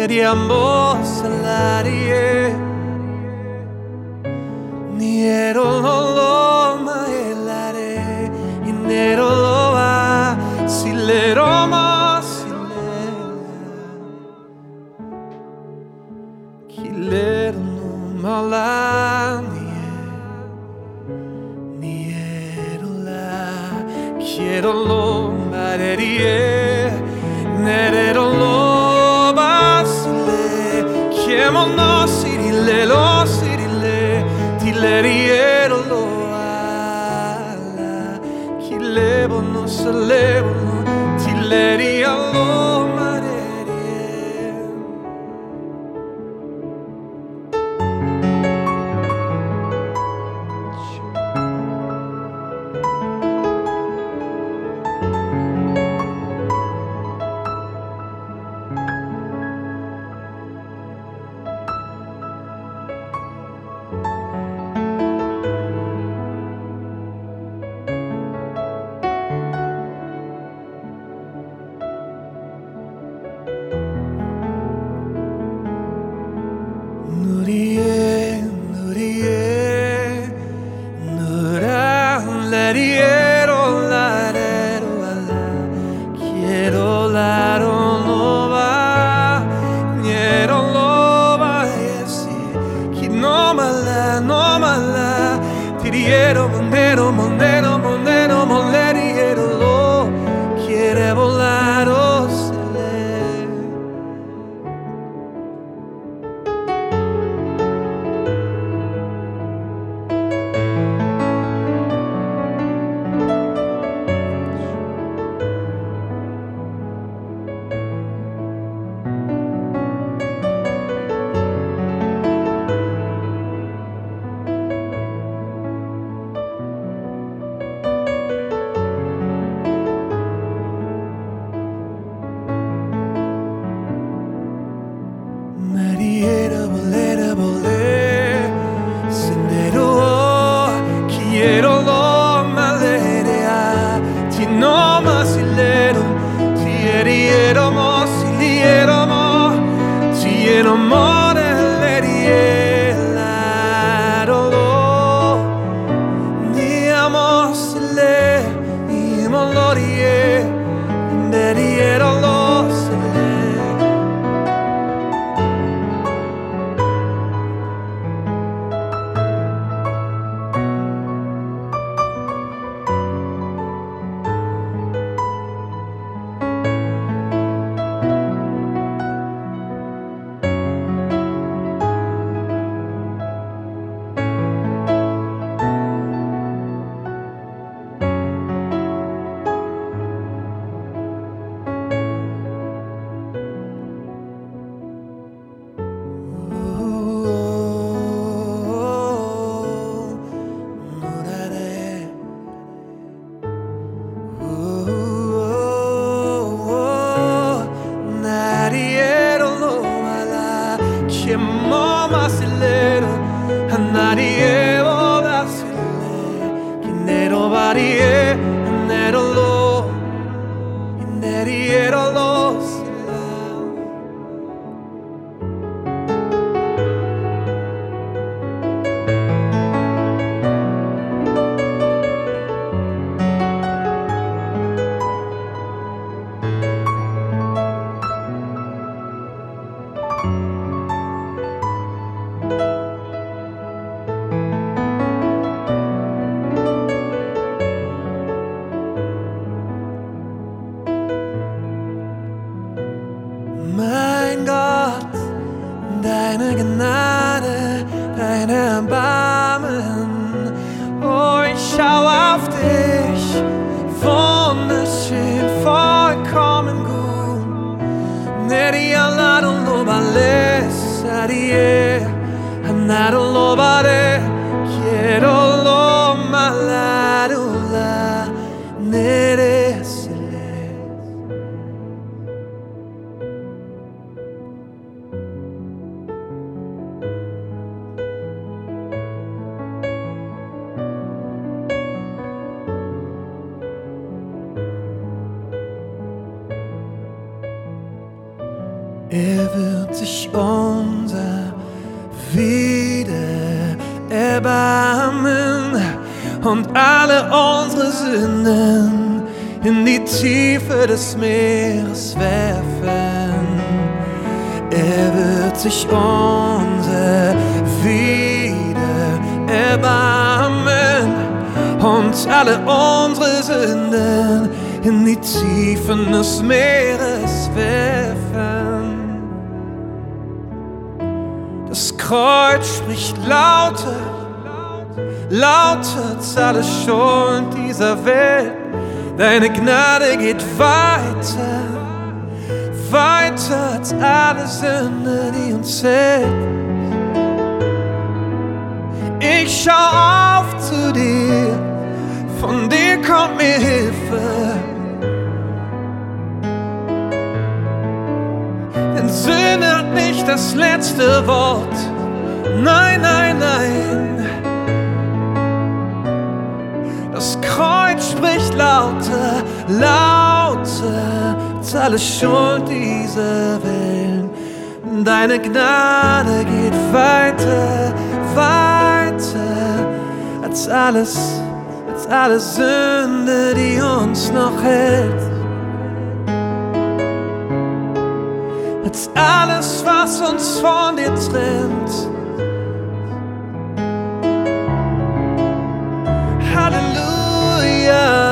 내리amo salarie niero lo maelare inero lo va silero ma silera kilero no malanie niero la quiero lo marerie nerero lo Chiamo no sirile lo sirile ti le riero lo alla chi levo no se levo ti le rialo marerie Tiriero, mondero, mondero, mondero, monderiero lo quiere volar o se le Mariera, bolera, bolera, sendero, quiero lo malerea, ti no masilero, ti eriero mo, siliero mo, ti ero more lerielaro lo, ni amo sile, ni molorie, meriero lo sile. Chiamo masilero, nadie vola sile, che nero varie, nero lo, neriero lo sila. Mein Gott, deine Gnade, deine Erbarmen, oh, ich schau auf dich, wunderschön, vollkommen gut. Neria la non lo vale, sarie, anaro lo vale, quiero lo malarula, neresele. wird sich unser wieder erbarmen und alle unsere Sünden in die Tiefe des Meeres werfen. Wird sich unser wieder erbarmen und alle unsere Sünden in die Tiefen des Meeres werfen. Das Kreuz spricht lauter, lauter als alle Schuld dieser Welt. Deine Gnade geht weiter, weiter als alle Sünde, die uns hält. Ich schau auf zu dir, von dir kommt mir Hilfe. Denn Sünde hat nicht das letzte Wort. Nein, nein, nein. Das Kreuz spricht lauter, lauter als alle Schuld dieser Welt. Deine Gnade geht weiter, weiter als alle Sünde, die uns noch hält. Als alles, was uns von dir trennt. Halleluja.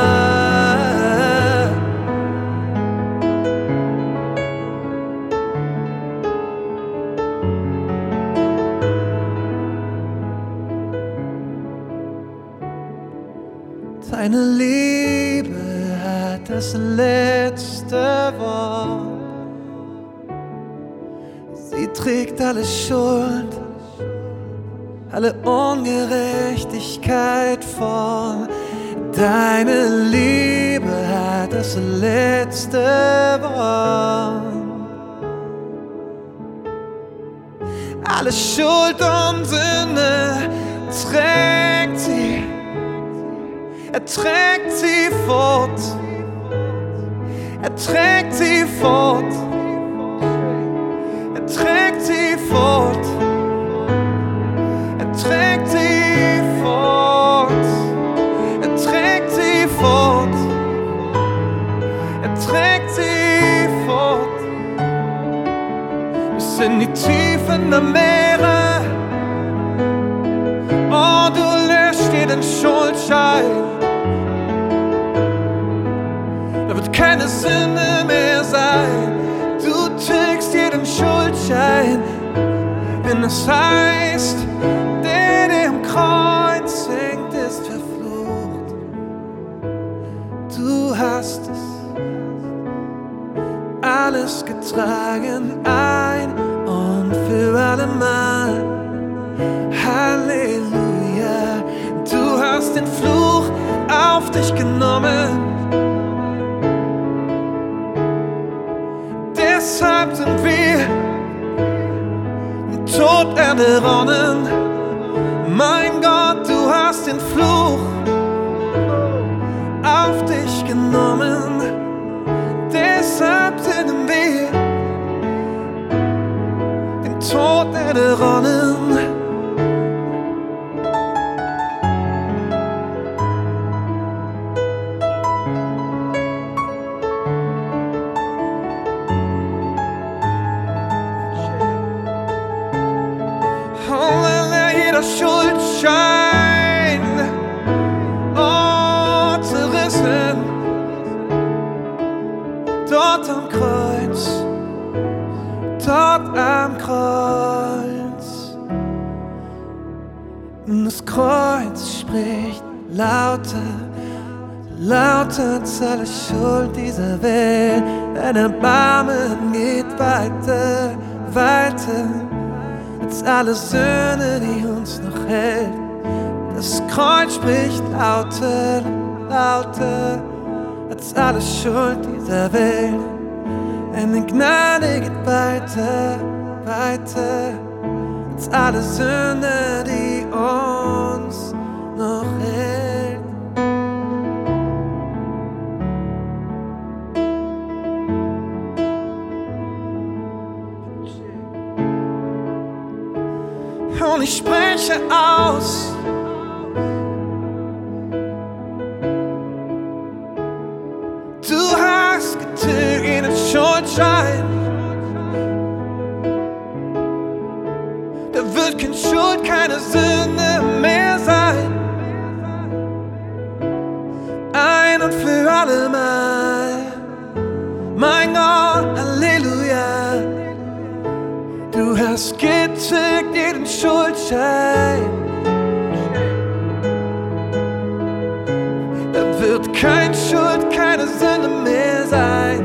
Deine Liebe hat das letzte Wort. Sie trägt alle Schuld, alle Ungerechtigkeit vor. Deine Liebe hat das letzte Wort. Alle Schuld und Sünde trägt sie. Er trägt sie fort, er trägt sie fort, er trägt sie fort, er trägt sie fort, er trägt sie fort, er trägt sie fort, bis in die Tiefen der Meere. Oh, du löscht jeden Schuldschein. Da wird keine Sünde mehr sein. Du trägst jeden Schuldschein. Denn es heißt, der im Kreuz hängt, ist verflucht. Du hast es alles getragen, ein und für allemal. Halleluja. Du hast den Fluch auf dich genommen. Deshalb sind wir im Tod entronnen. Mein Gott, du hast den Fluch auf dich genommen. Deshalb sind wir dem Tod entronnen. Jeder Schuldschein, oh, zerrissen, dort am Kreuz, dort am Kreuz. Und das Kreuz spricht lauter, lauter als alle Schuld dieser Welt. Dein Erbarmen geht weiter, weiter als alle Sünde, die uns noch hält. Das Kreuz spricht lauter, lauter als alle Schuld dieser Welt. Deine Gnade geht weiter, weiter als alle Sünde, die uns noch hält. und ich spreche aus. Du hast getilgt jeden Schuldschein. Da wird keine Schuld, keine Sünde mehr sein. Ein und für alle Mal. Mein Gott, Halleluja. Du hast getilgt jeden Schuldschein. Da wird keine Schuld, keine Sünde mehr sein.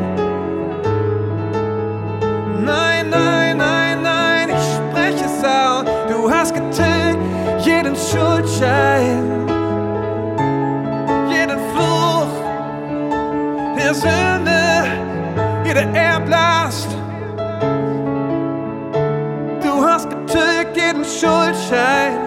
Nein, nein, nein, nein, ich spreche es aus. Du hast getilgt jeden Schuldschein. Jeden Fluch der Sünde, jede Erblast. Du hast getilgt jeden Schuldschein.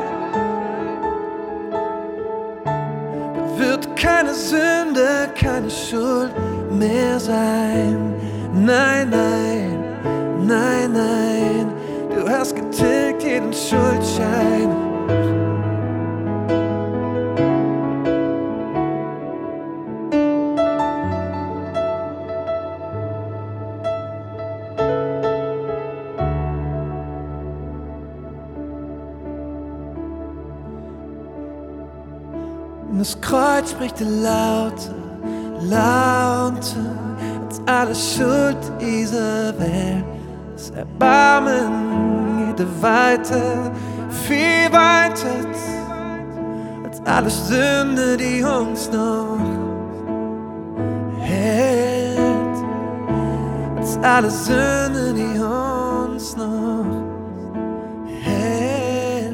Da wird keine Sünde, keine Schuld mehr sein. Nein, nein, nein, nein. Du hast getilgt jeden Schuldschein. Und das Kreuz spricht lauter, lauter als alle Schuld dieser Welt. Das Erbarmen geht weiter, viel weiter als alle Sünde, die uns noch hält. Als alle Sünde, die uns noch hält.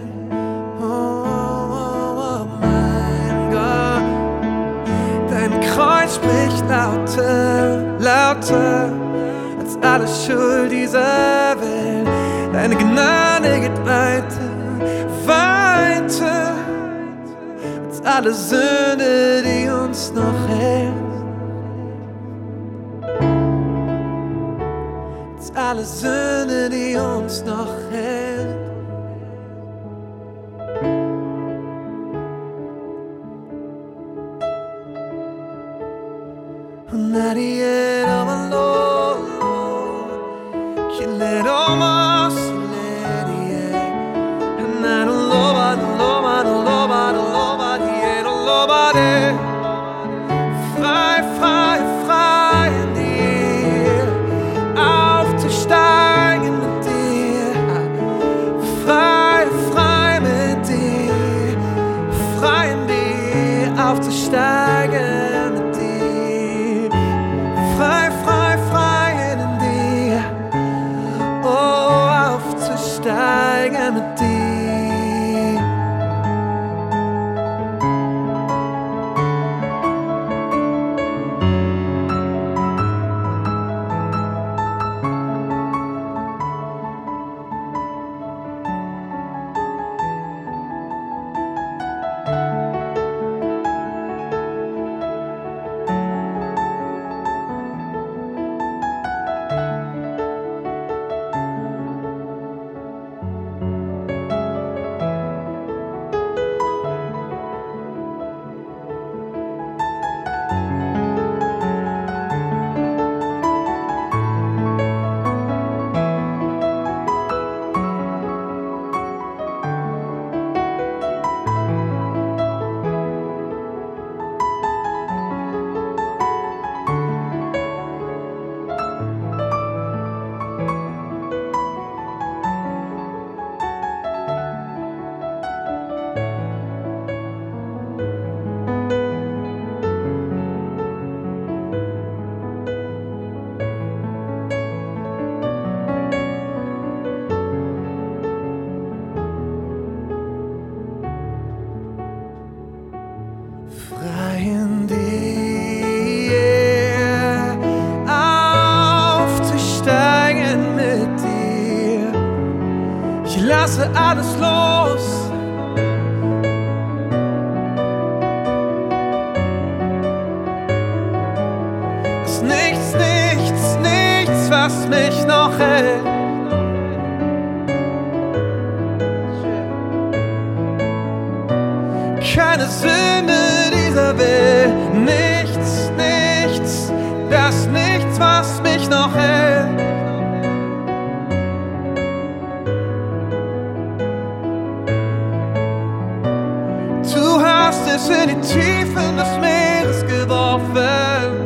Kreuz spricht lauter, lauter als alle Schuld dieser Welt. Deine Gnade geht weiter, weiter als alle Sünde, die uns noch hält. Als alle Sünde, die uns noch hält. Nadie ama lo, quien le toma su lerie, nada loba, loba, loba, loba, loba de, frei, frei, frei in dir, aufzusteigen mit dir, frei, frei mit dir, frei in dir, aufzusteigen. Frei, frei, frei in dir, oh, aufzusteigen mit dir. in dir, aufzusteigen mit dir. Ich lasse alles los. Es ist nichts, nichts, nichts, was mich noch hält. dich noch hält. Du hast es in die Tiefen des Meeres geworfen.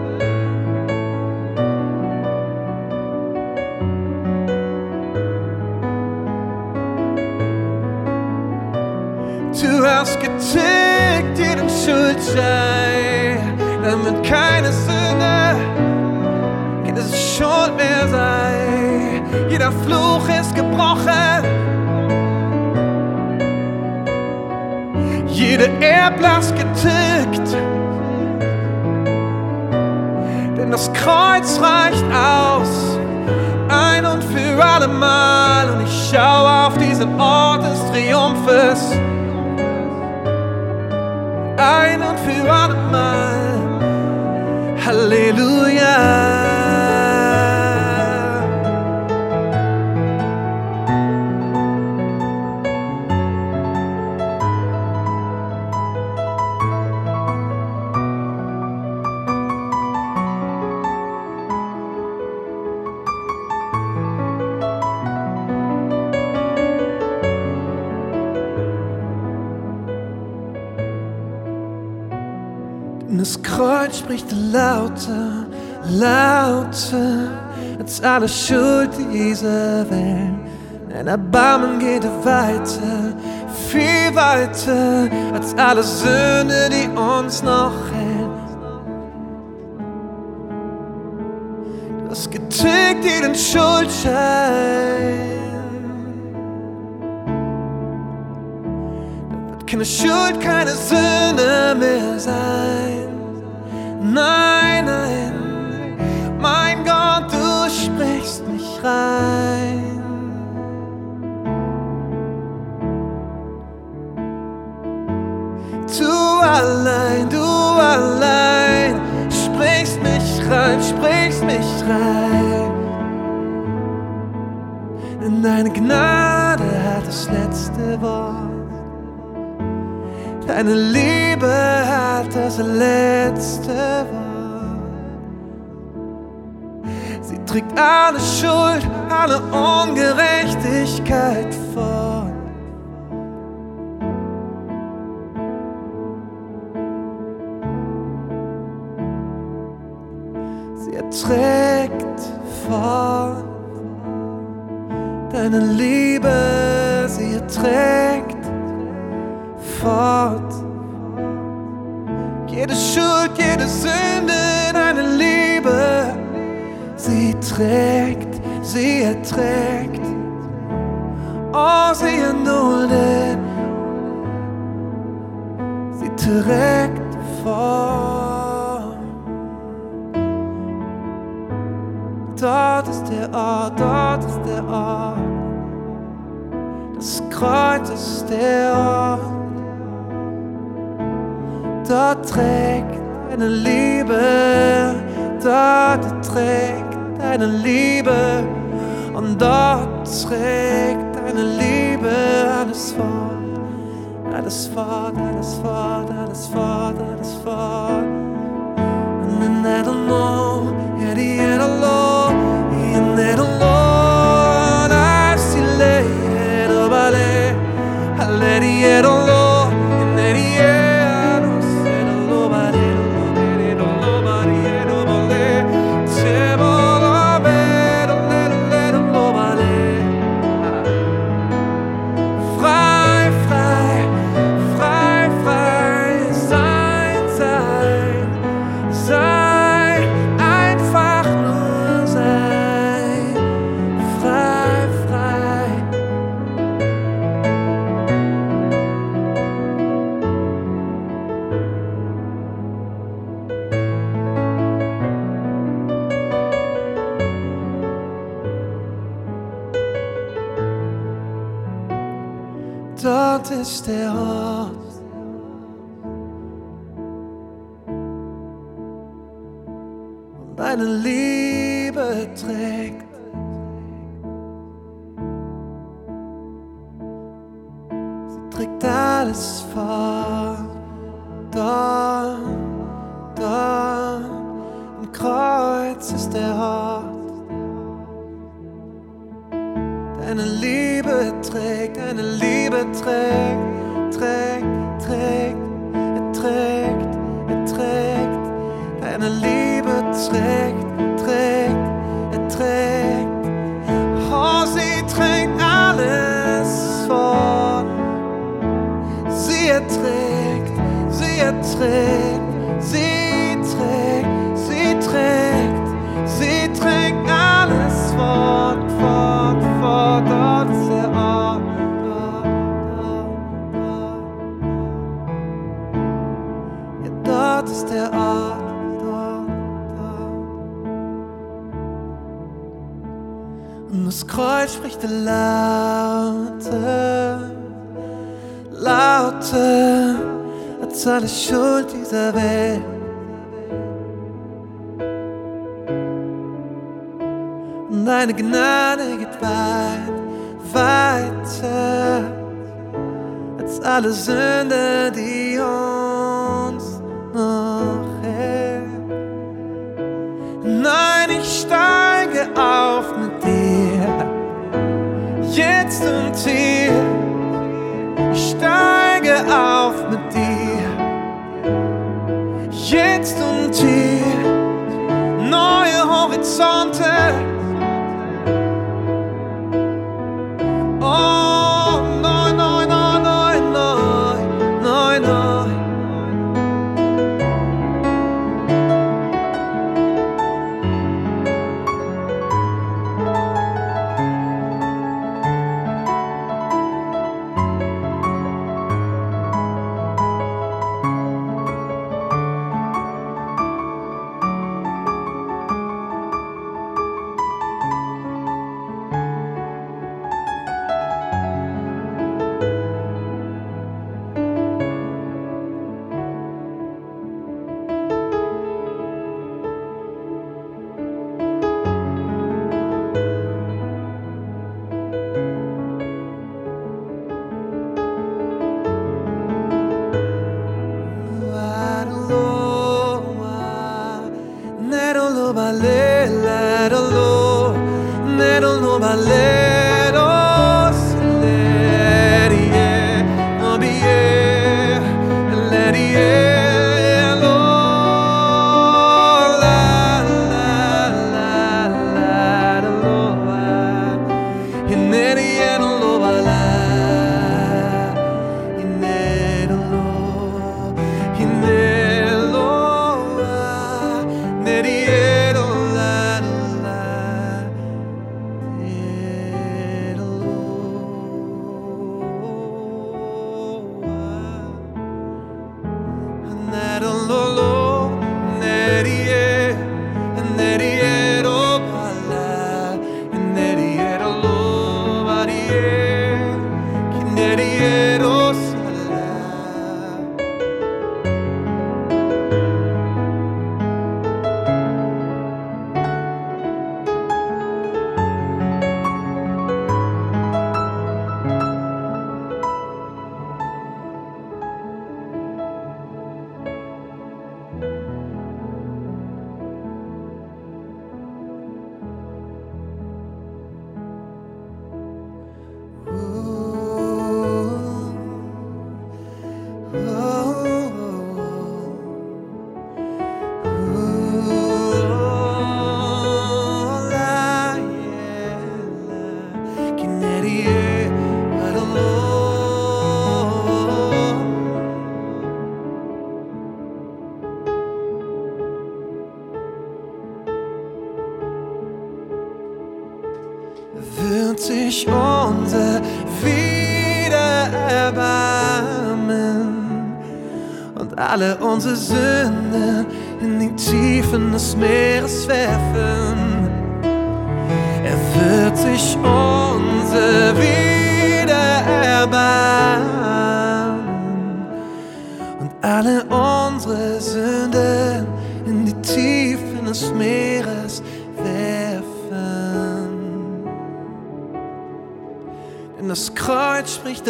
Du hast getilgt jeden Schuldschein, damit keine Sünde, keine Schuld mehr sei. Jeder Fluch ist gebrochen, jede Erblast getilgt. Denn das Kreuz reicht aus, ein und für alle Mal. Und ich schaue auf diesen Ort des Triumphes, ein und für alle Mal. Halleluja. Das Kreuz spricht lauter, lauter als alle Schuld dieser Welt. Dein Erbarmen geht weiter, viel weiter als alle Sünde, die uns noch hält. Du hast getilgt jeden Schuldschein. Da wird keine Schuld, keine Sünde mehr sein. Nein, nein, mein Gott, du sprichst mich rein. Du allein, sprichst mich rein. Denn deine Gnade hat das letzte Wort. Deine Liebe hat das letzte Wort. Sie trägt alle Schuld, alle Ungerechtigkeit fort. Sie erträgt fort. Deine Liebe, sie erträgt fort. Jede Schuld, jede Sünde, deine Liebe, sie trägt, sie erträgt. Oh, sie erduldet, sie trägt fort. Dort ist der Ort, dort ist der Ort. Das Kreuz ist der Ort. Dort trägt deine Liebe, dort trägt deine Liebe. Und dort trägt deine Liebe alles fort. Alles fort, alles fort, alles fort, alles fort. And then I don't know, yeah, the end alone. And then alone, I see lay it over there. I let it alone, and then I don't say the nobody, nobody, nobody, nobody. Table of it, let nobody. Frei, frei, frei, frei, sein, sein, sein, einfach nur sein. Frei, frei. Dort ist der Ort. Und deine Liebe trägt. Sie trägt alles fort. Dort, dort, am Kreuz ist der Ort. Deine Liebe trägt, deine Liebe trägt, trägt, trägt, trägt, trägt. Deine Liebe trägt, trägt, trägt. Oh, sie trägt alles fort. Sie erträgt, sie erträgt, sie trägt, sie trägt, sie trägt alles fort, fort, fort. Dort ist der Ort, dort, dort, dort. Ja, dort ist der Ort, dort, dort. Und das Kreuz spricht lauter, lauter als alle Schuld dieser Welt. Und deine Gnade geht weit, weiter als alle Sünde, die uns noch hält. Nein, ich steige auf mit dir, jetzt und hier. Ich steige auf mit dir, jetzt und hier. Neue Horizonte. Oh, neu, neu, neu, neu, neu, neu, neu. Wird sich unser wieder erbarmen und alle unsere Sünden in die Tiefen des Meeres werfen. Er wird sich unser wieder erbarmen und alle unsere Sünden in die Tiefen des Meeres werfen. Denn das Kreuz spricht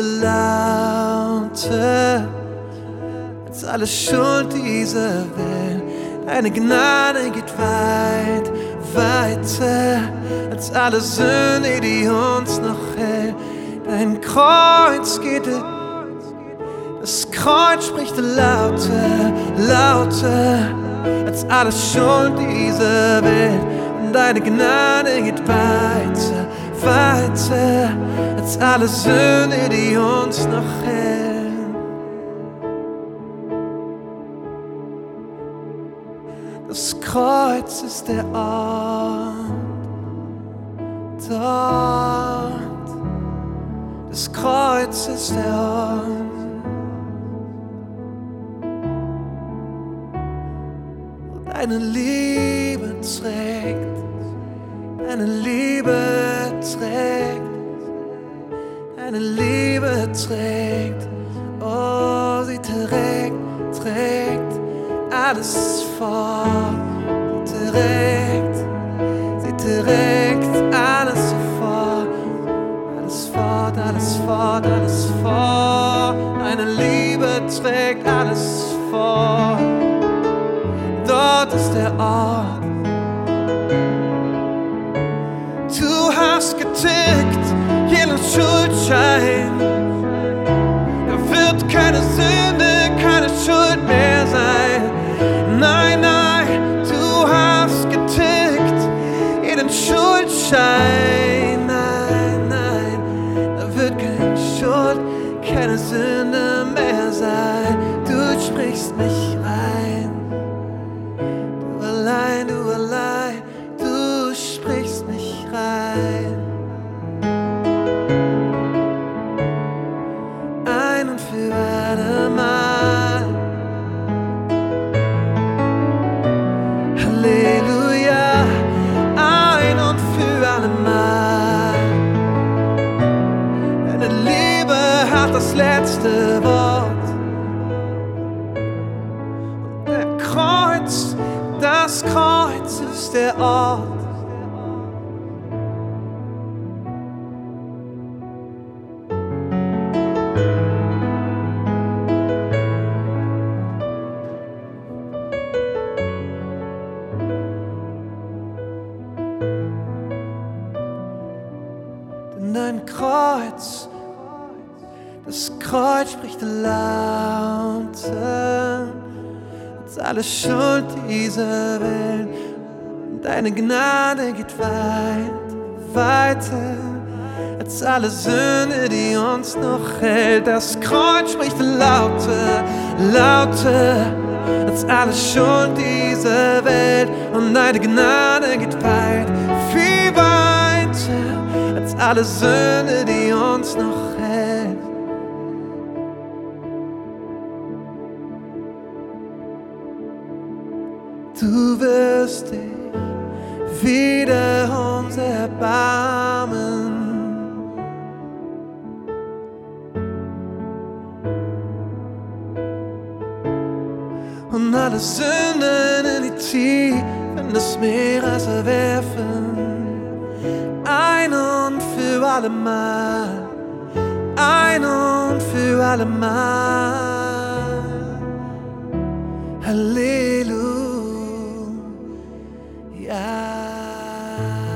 lauter als alle Schuld dieser Welt. Deine Gnade geht weit, weiter als alle Sünde, die uns noch hält. Dein Kreuz geht, das Kreuz spricht lauter, lauter als alle Schuld dieser Welt. Und deine Gnade geht weiter, weiter als alle Sünde, die uns noch hält. Das Kreuz ist der Ort, dort. Das Kreuz ist der Ort, wo deine Liebe trägt, deine Liebe trägt, deine Liebe trägt. Oh, sie trägt alles fort, sie trägt alles fort, alles fort, alles fort, alles fort. Deine Liebe trägt alles fort. Dort ist der Ort. Du hast getilgt jeden Schuldschein. Da wird keine Sünde, keine Schuld mehr sein. Nein, nein, du hast getilgt jeden Schuldschein. Nein, nein, da wird keine Schuld, keine Sünde mehr sein. Du sprichst mich rein. Du allein, du sprichst mich rein. Ein und für alle Mal. Halleluja, ein und für alle Mal. Deine Liebe hat das letzte Wort. Und das Kreuz ist der Ort. Denn dein Kreuz, das Kreuz spricht lauter als alle Schuld dieser Welt. Und deine Gnade geht weit, weiter als alle Sünde, die uns noch hält. Das Kreuz spricht lauter, lauter als alle Schuld dieser Welt. Und deine Gnade geht weit, viel weiter als alle Sünde, die uns noch hält. Du wirst dich wieder uns erbarmen und alle Sünden in die Tiefen des Meeres werfen. Ein und für alle Mal, ein und für alle Mal. Halleluja.